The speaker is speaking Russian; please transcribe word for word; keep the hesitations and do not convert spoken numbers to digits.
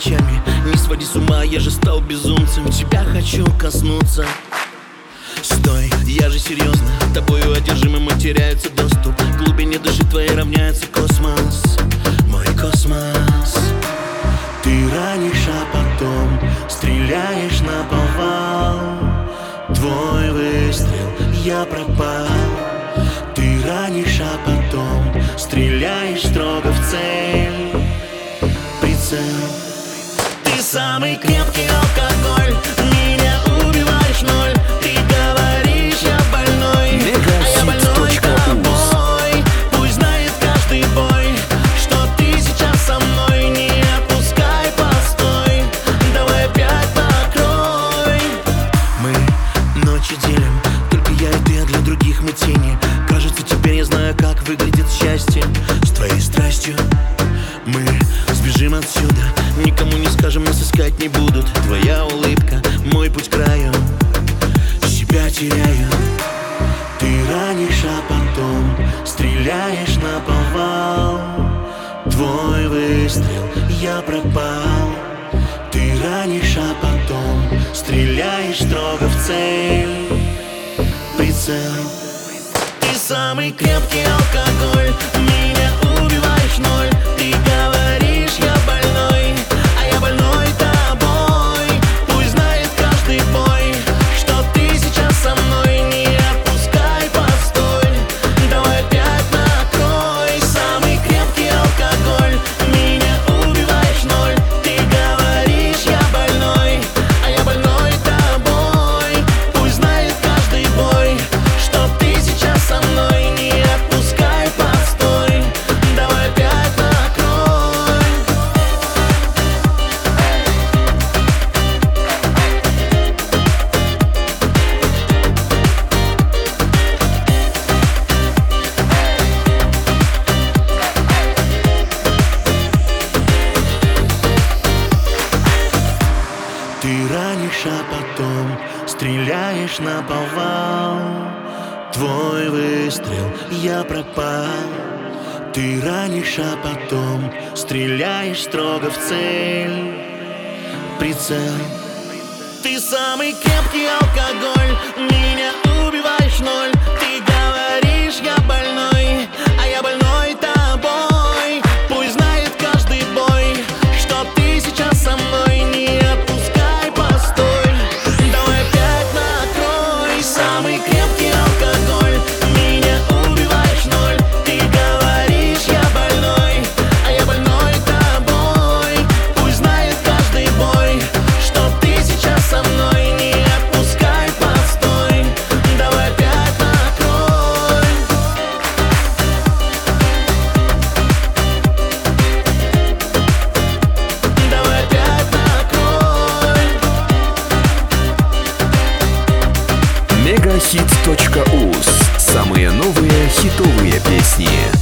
ночами. Не своди с ума, я же стал безумцем. Тебя хочу коснуться. Стой, я же серьезно, тобою одержимым и теряется доступ. К глубине души твоей равняется космос, мой космос. Ты ранишь, а потом стреляешь наповал. Твой выстрел, я пропал. Ты ранишь, а потом стреляешь строго в цель. Прицел. Ты самый крепкий алкоголь, меня убиваешь ноль. Ты говоришь, я больной, а я больной тобой. Пусть знает каждый бой, что ты сейчас со мной. Не отпускай, постой, давай опять покрой. Мы ночи делим, только я и ты, а для других мы тени. Кажется, теперь я знаю, как выглядит счастье. С твоей страстью мы сбежим отсюда, никому не скажем, нас искать не будут. Твоя улыбка, мой путь к краю, себя теряю. Ты ранишь, а потом стреляешь наповал. Твой выстрел, я пропал. Ты ранишь, а потом стреляешь строго в цель. Прицел. Ты самый крепкий алкоголь, меня убиваешь ноль. Ты говоришь, я больной, а я больной тобой. Пусть знает каждый бой, что ты сейчас со мной. Не отпускай, постой, давай опять накрой. Самый крепкий алкоголь, меня убиваешь ноль. Ты говоришь, я больной, а я больной тобой. Пусть знает каждый бой, что ты сейчас со мной. Не отпускай, постой, давай опять накрой. Ты ранишь, а потом стреляешь наповал. Твой выстрел, я пропал. Ты ранишь, а потом стреляешь строго в цель. Прицел. Ты самый крепкий алкоголь, меня убиваешь ноль. Ты говоришь, я больной, а я больной тобой. Пусть знает каждый бой, что ты сейчас со мной. Не отпускай, постой, давай опять накрой. Самый крепкий алкоголь, меня убиваешь ноль. Ты говоришь, я больной, а я больной тобой. Пусть знает каждый бой, что ты сейчас со мной. Не отпускай, постой, давай опять накрой. Давай опять накрой. Мегахит точка уз. Самые новые хитовые песни.